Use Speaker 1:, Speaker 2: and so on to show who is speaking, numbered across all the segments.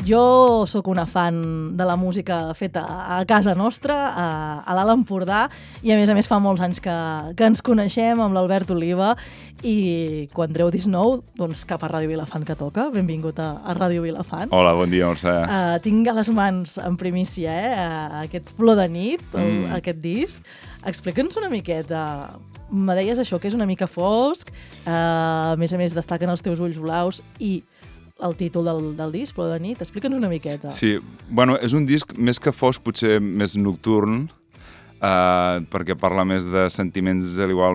Speaker 1: Jo sóc una fan de la música feta a casa nostra, a l'Alt Empordà, i a més fa molts anys que ens coneixem amb l'Albert Oliva, i quan treu disc nou, doncs cap a Ràdio Vilafant que toca. Benvingut a Ràdio Vilafant.
Speaker 2: Hola, bon dia, Mercè.
Speaker 1: Tinc a les mans en primícia aquest Flor de nit, aquest disc. Explica'ns una miqueta. Me deies això, que és una mica fosc, a més destaquen els teus ulls blaus i el títol del disc, Flor de nit. Explica'ns una miqueta.
Speaker 2: Sí, bueno, és un disc més que fosc, potser més nocturn, perquè parla més de sentiments, a l'igual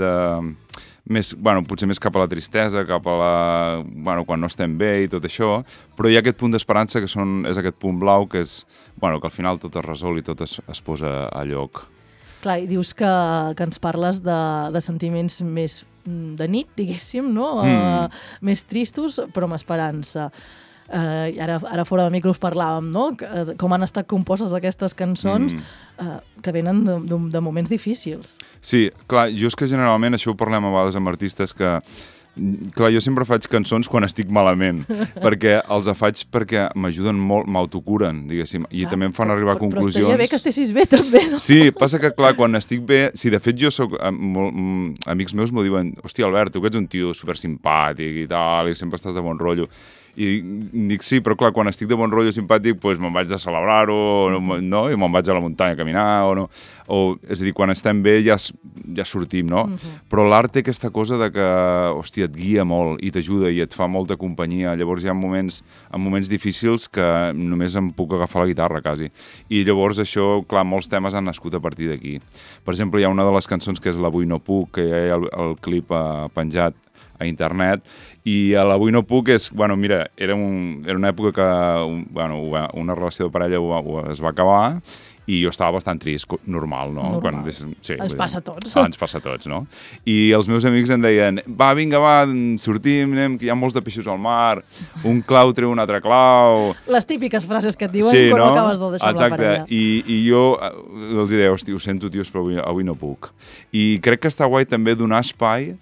Speaker 2: potser més cap a la tristesa, cap a quan no estem bé i tot això, però hi ha aquest punt d'esperança que és aquest punt blau que és, que al final tot es resol i tot es posa a lloc.
Speaker 1: Clar, i dius que ens parles de sentiments més de nit, diguéssim, no? Més tristos, però amb esperança. I ara fora de micros parlàvem, no? Com han estat compostes aquestes cançons que venen de moments difícils.
Speaker 2: Sí, clar, jo és que generalment això ho parlem a vegades amb artistes que clar, jo sempre faig cançons quan estic malament, perquè els faig perquè m'ajuden molt, m'autocuren, diguéssim, i també em fan arribar a conclusions.
Speaker 1: Però estaria bé que estiguessis bé, també, no?
Speaker 2: Sí, passa que, clar, quan estic bé... Sí, de fet, jo soc... Amics meus m'ho diuen, hòstia, Albert, tu que ets un tio supersimpàtic i tal, i sempre estàs de bon rotllo. I dic, sí, però clar, quan estic de bon rotllo simpàtic, doncs me'n vaig de celebrar-ho, no? I me'n vaig a la muntanya a caminar, o no? És a dir, quan estem bé ja sortim, no? Però l'art té aquesta cosa de que, hòstia, et guia molt i t'ajuda i et fa molta companyia. Llavors hi ha moments difícils que només em puc agafar la guitarra, quasi. I llavors això, clar, molts temes han nascut a partir d'aquí. Per exemple, hi ha una de les cançons que és l'Avui no puc, que hi ha el clip penjat a internet, i l'Avui no puc és, mira, era una època que una relació de parella es va acabar i jo estava bastant trist, normal, no?
Speaker 1: Normal.
Speaker 2: Sí,
Speaker 1: ens passa a tots.
Speaker 2: Ens passa a tots, no? I els meus amics em deien, vinga, sortim, anem, que hi ha molts de peixos al mar, un clau treu un altre clau...
Speaker 1: Les típiques frases que et diuen quan no acabes de deixar la parella.
Speaker 2: I jo els deia, hòstia, ho sento, tios, però avui no puc. I crec que està guai també donar espai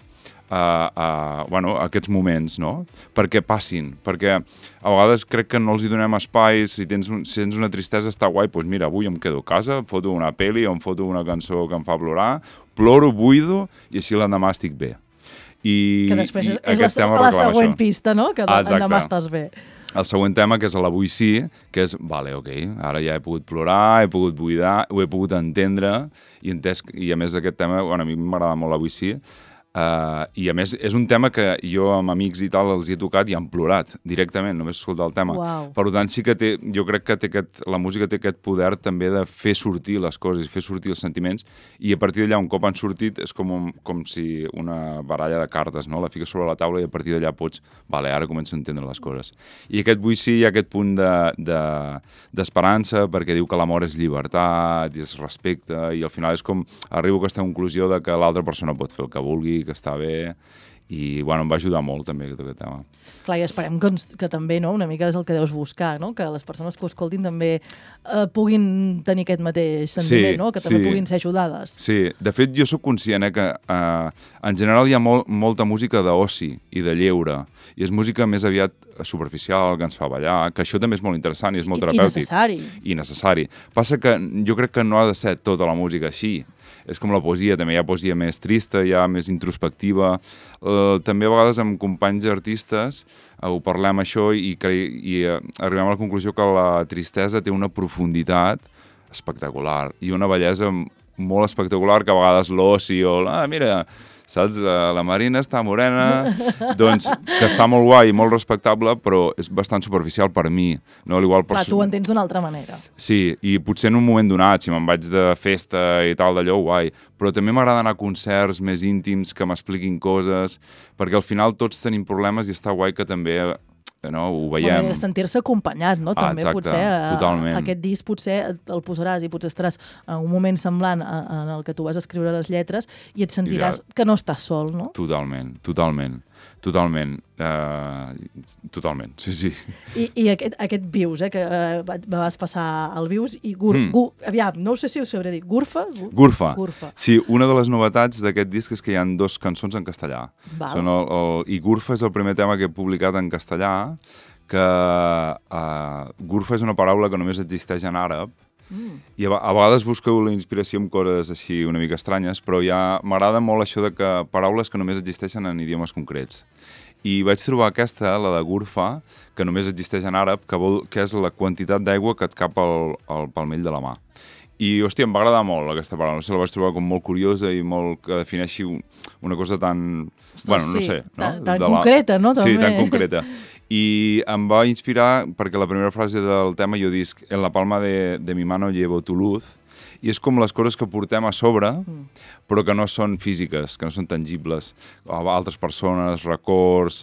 Speaker 2: a aquests moments, no? Perquè passin, perquè a vegades crec que no els hi donem espai, si tens una tristesa està guai, doncs mira, avui em quedo a casa, em foto una pel·li o em foto una cançó que em fa plorar, ploro, buido i així l'endemà estic bé.
Speaker 1: Que després és la següent pista, no? Que l'endemà estàs bé.
Speaker 2: El següent tema, que és l'Avui sí, que és, ok, ara ja he pogut plorar, he pogut buidar, ho he pogut entendre, i a més d'aquest tema, a mi m'agrada molt l'Avui sí, i a més és un tema que jo amb amics i tal els he tocat i han plorat directament, només escoltar el tema. Per tant, sí que jo crec que la música té aquest poder també de fer sortir les coses, fer sortir els sentiments, i a partir d'allà, un cop han sortit, és com si una baralla de cartes, no? La fiques sobre la taula i a partir d'allà pots, ara començo a entendre les coses. I aquest Vull sí hi ha aquest punt d'esperança, perquè diu que l'amor és llibertat i és respecte, i al final és com arribo a aquesta conclusió de que l'altra persona pot fer el que vulgui, que està bé, i em va ajudar molt també aquest tema.
Speaker 1: Clar, i esperem que també, no? Una mica és el que deus buscar, no? Que les persones que ho escoltin també puguin tenir aquest mateix sentiment, no? Que també puguin ser ajudades.
Speaker 2: Sí, de fet jo sóc conscient que en general hi ha molta música d'oci i de lleure, i és música més aviat superficial, que ens fa ballar, que això també és molt interessant i és molt terapèutic. I necessari. Passa que jo crec que no ha de ser tota la música així. És com la poesia, també hi ha poesia més trista, hi ha més introspectiva. També a vegades amb companys artistes ho parlem això i arribem a la conclusió que la tristesa té una profunditat espectacular i una bellesa molt espectacular, que a vegades l'oci o mira, saps? La Marina està morena, doncs, que està molt guai i molt respectable, però és bastant superficial per mi. No?
Speaker 1: Clar, tu ho entens d'una altra manera.
Speaker 2: Sí, i potser en un moment donat, si me'n vaig de festa i tal, d'allò, guai. Però també m'agrada anar a concerts més íntims que m'expliquin coses, perquè al final tots tenim problemes i està guai que també ho veiem.
Speaker 1: De sentir-se acompanyat, no? També
Speaker 2: exacte, totalment.
Speaker 1: Aquest disc potser el posaràs i potser estaràs en un moment semblant en el que tu vas escriure les lletres i et sentiràs que no estàs sol, no?
Speaker 2: Totalment, sí.
Speaker 1: I aquest Vius, que vas passar al Vius, i aviam, no sé si ho sabré dir, Gurfa?
Speaker 2: Sí, una de les novetats d'aquest disc és que hi ha 2 cançons en castellà. I Gurfa és el primer tema que he publicat en castellà, que gurfa és una paraula que només existeix en àrab, i a vegades busqueu la inspiració en coses així una mica estranyes, però ja m'agrada molt això de que paraules que només existeixen en idiomes concrets. I vaig trobar aquesta, la de gurfa, que només existeix en àrab, que és la quantitat d'aigua que et cap al palmell de la mà. I, hòstia, em va agradar molt aquesta paraula. La vaig trobar com molt curiosa i molt que defineixi una cosa tan... Bueno, no sé. No?
Speaker 1: Tan concreta, no?
Speaker 2: Sí, tan concreta. I em va inspirar perquè la primera frase del tema jo disc en la palma de mi mano llevo tu luz, i és com les coses que portem a sobre, però que no són físiques, que no són tangibles. Altres persones, records,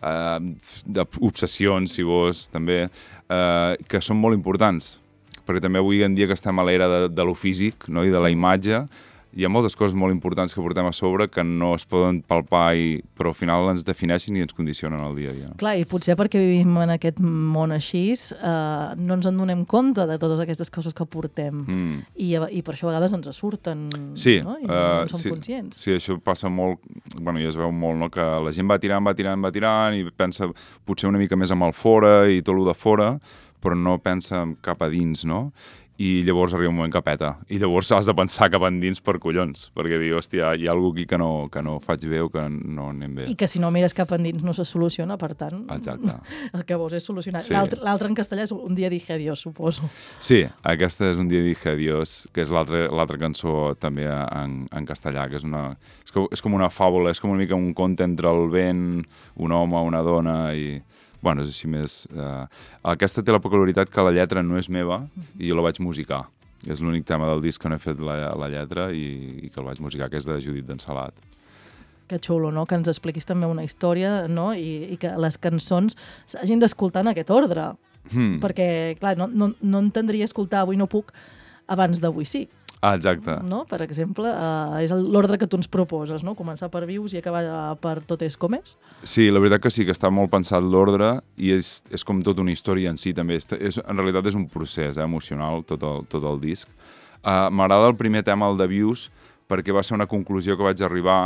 Speaker 2: obsessions, si vols, també, que són molt importants. Perquè també avui en dia que estem a l'era de lo físic, no? I de la imatge, hi ha moltes coses molt importants que portem a sobre que no es poden palpar, però al final ens defineixen i ens condicionen el dia a dia.
Speaker 1: Clar, i potser perquè vivim en aquest món així, no ens en donem compte de totes aquestes coses que portem. I per això a vegades ens surten,
Speaker 2: sí,
Speaker 1: no? I no som conscients.
Speaker 2: Sí, això passa molt, bueno, ja es veu molt, no? Que la gent va tirant i pensa potser una mica més amb el fora i tot el de fora, però no pensa cap a dins, no? I llavors arriba un moment que peta. I llavors has de pensar cap endins per collons, perquè dius, hòstia, hi ha alguna aquí que no faig bé o que no anem bé.
Speaker 1: I que si no mires cap endins no se soluciona, per tant,
Speaker 2: exacte.
Speaker 1: El que vols és solucionar. Sí. L'altre en castellà és Un día dije adiós, suposo.
Speaker 2: Sí, aquesta és Un día dije adiós, que és l'altra cançó també en castellà, que és com una fàbula, és com una mica un conte entre el vent, un home, una dona i... Bueno, és així més... Aquesta té la peculiaritat que la lletra no és meva i jo la vaig musicar. És l'únic tema del disc que no he fet la lletra i que el vaig musicar, que és de Judit d'Ensalat.
Speaker 1: Que xulo, no? Que ens expliquis també una història, no? I que les cançons s'hagin d'escoltar en aquest ordre. Perquè, clar, no entendria escoltar Avui no puc abans d'Avui sí.
Speaker 2: Exacte.
Speaker 1: No? Per exemple, és l'ordre que tu ens proposes, no? Començar per Vius i acabar per Tot és com és?
Speaker 2: Sí, la veritat que sí, que està molt pensat l'ordre i és com tota una història en si també. En realitat és un procés emocional, tot el disc. M'agrada el primer tema, el de Vius, perquè va ser una conclusió que vaig arribar...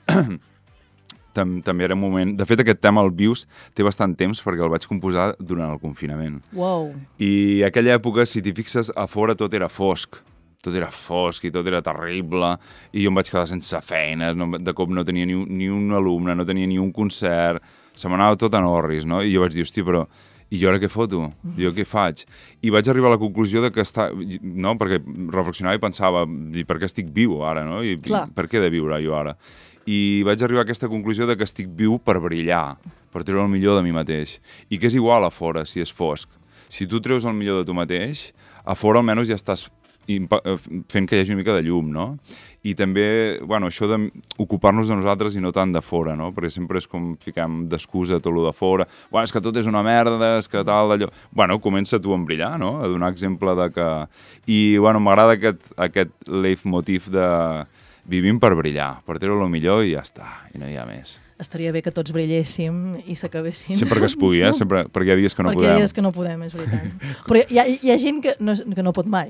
Speaker 2: També era un moment... De fet, aquest tema, el Vius, té bastant temps perquè el vaig composar durant el confinament.
Speaker 1: Wow.
Speaker 2: I aquella època, si t'hi fixes, a fora tot era fosc. Tot era fosc i tot era terrible i jo em vaig quedar sense feines, de cop no tenia ni un alumne, no tenia ni un concert, se m'anava tot en orris, no? I jo vaig dir, hòstia, però i jo ara què foto? Jo què faig? I vaig arribar a la conclusió de que no, perquè reflexionava i pensava, per què estic viu ara, no? I per què he de viure jo ara? I vaig arribar a aquesta conclusió de que estic viu per brillar, per treure el millor de mi mateix. I que és igual a fora, si és fosc. Si tu treus el millor de tu mateix, a fora almenys ja estàs fent que hi hagi una mica de llum, no? I també, bueno, això d'ocupar-nos de nosaltres i no tant de fora, no? Perquè sempre és com fiquem d'excusa tot el de fora. Bueno, és que tot és una merda, és que tal, d'allò... Bueno, comença tu a brillar, no? A donar exemple de que... I, bueno, m'agrada aquest leitmotiv de vivim per brillar, per treure el millor i ja està, i no hi ha més.
Speaker 1: Estaria bé que tots brilléssim i s'acabessin.
Speaker 2: Sempre que es pugui, eh? Sempre, perquè hi ha dies que no podem.
Speaker 1: Perquè hi ha dies que no podem, és veritat. Però hi ha gent que no pot mai.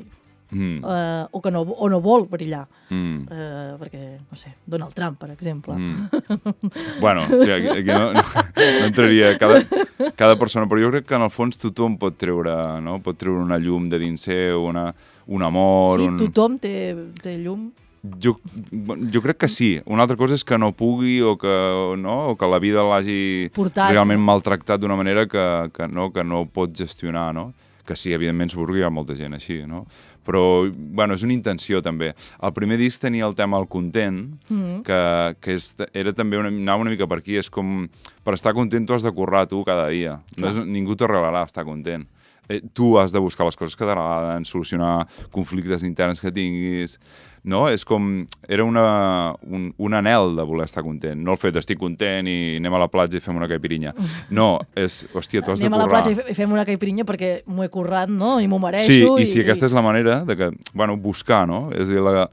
Speaker 1: O que no vol brillar. Perquè, no sé, Donald Trump, per exemple.
Speaker 2: Bueno, sí, aquí no entraria cada persona, però jo crec que en el fons tothom pot treure, no? Pot treure una llum de dins seu, un amor...
Speaker 1: Sí, tothom té llum.
Speaker 2: Jo crec que sí. Una altra cosa és que no pugui o que la vida l'hagi realment maltractat d'una manera que no pot gestionar, no? Que sí, evidentment, segur que hi ha molta gent així, no? Però, bueno, és una intenció, també. El primer disc tenia el tema El Content, que era també anava una mica per aquí. És com, per estar content tu has de currar tu cada dia. Ningú t'arreglarà estar content. Tu has de buscar les coses que t'agraden, solucionar conflictes interns que tinguis, no? És com... Era un anhel de voler estar content. No el fet estic content i anem a la platja i fem una caipirinha. No, és... Hòstia, tu has de currar.
Speaker 1: Anem a la platja i fem una caipirinha perquè m'ho he currat, no? I m'ho mereixo.
Speaker 2: Sí, i si aquesta és la manera de que... Bueno, buscar, no? És a dir,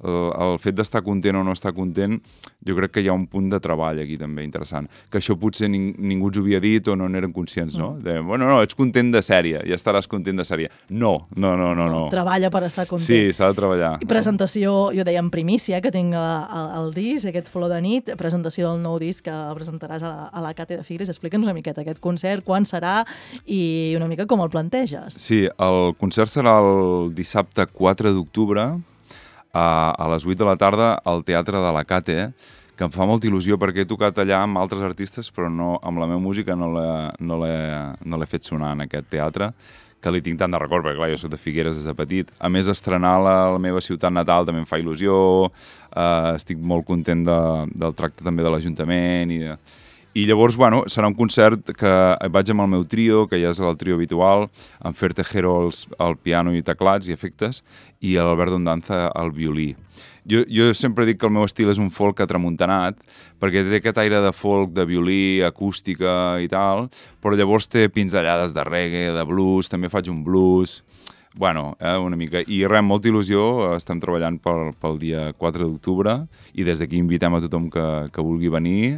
Speaker 2: el fet d'estar content o no estar content, jo crec que hi ha un punt de treball aquí també interessant, que això potser ningú ens ho havia dit o no n'eren conscients, no? Bueno, no, ets content de sèrie, ja estaràs content de sèrie. No.
Speaker 1: Treballa per estar content.
Speaker 2: Sí, s'ha de treballar.
Speaker 1: I presentació, jo deia en primícia, que tinc el disc, aquest Flor de nit, presentació del nou disc que presentaràs a la Cate de Figueres. Explica'ns una miqueta aquest concert, quan serà i una mica com el planteges.
Speaker 2: Sí, el concert serà el dissabte 4 d'octubre, a les 8 de la tarda al Teatre de la Cate, que em fa molta il·lusió perquè he tocat allà amb altres artistes, però no, amb la meva música no l'he fet sonar en aquest teatre, que li tinc tant de record, perquè clar, jo soc de Figueres des de petit. A més, estrenar-la a la meva ciutat natal també em fa il·lusió, estic molt content del tracte també de l'Ajuntament i llavors, bueno, serà un concert que vaig amb el meu trio, que ja és el trio habitual, amb Fer Tejero al piano i teclats i efectes, i l'Albert Dondanza al violí. Jo sempre dic que el meu estil és un folk atramuntanat, perquè té aquest aire de folk, de violí, acústica i tal, però llavors té pinzellades de reggae, de blues, també faig un blues, bueno, una mica. I res, molta il·lusió, estem treballant pel dia 4 d'octubre, i des d'aquí invitem a tothom que vulgui venir.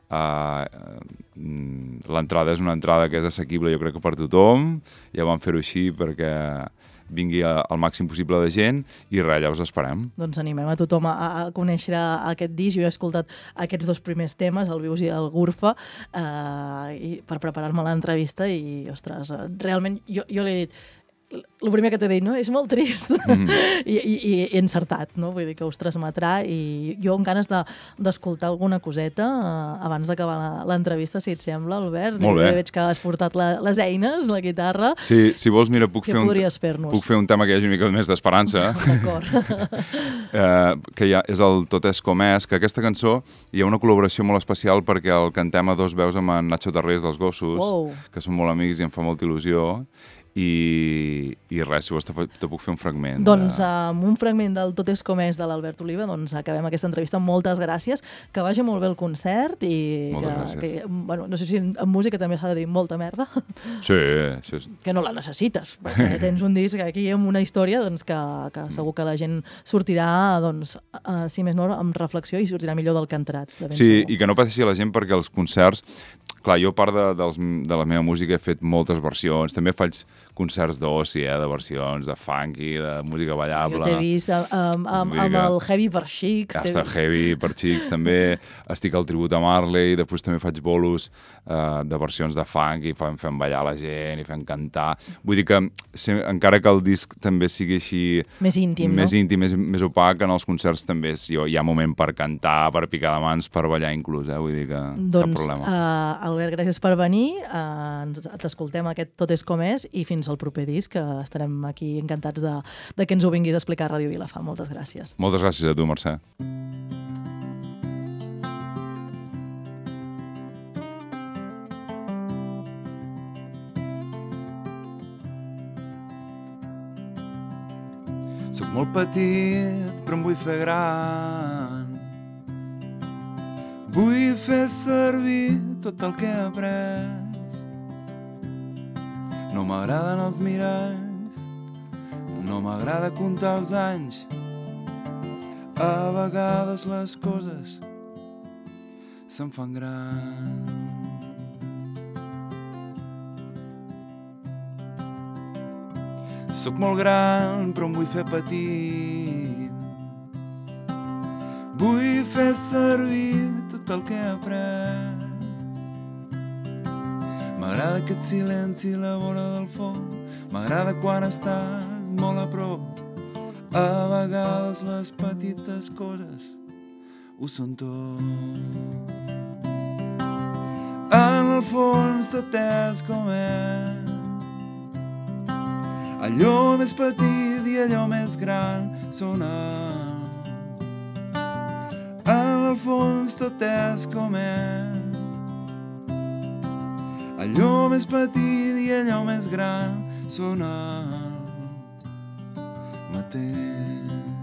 Speaker 2: L'entrada és una entrada que és assequible, jo crec que per tothom, ja vam fer-ho així perquè vingui el màxim possible de gent i res, ja us esperem.
Speaker 1: Doncs animem a tothom a conèixer aquest disc. Jo he escoltat aquests dos primers temes, el Vius i el Gurfa, per preparar-me l'entrevista i, ostres, realment jo l'he dit, el primer que t'he dit, no? És molt trist. I encertat, no? Vull dir que us transmetrà i jo amb ganes d'escoltar alguna coseta abans d'acabar l'entrevista, si et sembla, Albert.
Speaker 2: Molt bé.
Speaker 1: Veig que has portat les eines, la guitarra.
Speaker 2: Sí, si vols, mira, puc fer un tema que hi hagi una mica més d'esperança.
Speaker 1: D'acord.
Speaker 2: Que és el Tot és com és, que aquesta cançó hi ha una col·laboració molt especial perquè el cantem a dos veus amb en Nacho Tarrés dels Gossos, que són molt amics i em fa molta il·lusió. I res, si vols te puc fer un fragment.
Speaker 1: Doncs amb un fragment del Tot és com és de l'Albert Oliva, doncs acabem aquesta entrevista. Moltes gràcies, que vagi molt bé el concert i bueno, no sé si en música també s'ha de dir molta merda.
Speaker 2: Sí.
Speaker 1: Que no la necessites, perquè tens un disc aquí amb una història doncs, que segur que la gent sortirà, doncs, si més no, amb reflexió i sortirà millor del que ha entrat.
Speaker 2: Sí, i que no pateixi la gent perquè els concerts... Clar, jo a part de la meva música he fet moltes versions, també faig concerts d'oci, de versions, de funky, de música ballable.
Speaker 1: Jo t'he vist amb el Heavy per Xics.
Speaker 2: Està Heavy per Xics, també estic al tribut a Marley, després també faig bolos de versions de funk i fem ballar la gent i fem cantar. Vull dir que encara que el disc també sigui així...
Speaker 1: Més íntim,
Speaker 2: més opac, en els concerts també hi ha moment per cantar, per picar de mans, per ballar inclús, vull dir que cap problema.
Speaker 1: Albert, gràcies per venir, t'escoltem aquest Tot és com és i fins al proper disc, que estarem aquí encantats de que ens ho vinguis a explicar a Ràdio Vilafant. Moltes gràcies.
Speaker 2: Moltes gràcies a tu, Mercè. Soc molt petit, però em vull fer gran. Vull fer servir tot el que he après. No m'agraden els miralls, no m'agrada comptar els anys. A vegades les coses se'm fan gran. Soc molt gran, però em vull fer petit. Vull fer servir tot el que he après. M'agrada aquest silenci a la vora del foc. M'agrada quan estàs molt a prop. A vegades les petites coses ho són tot. En el fons tot és com és. Allò més petit i allò més gran són en el fons tot és com és. Allò més petit i allò més gran són el mateix.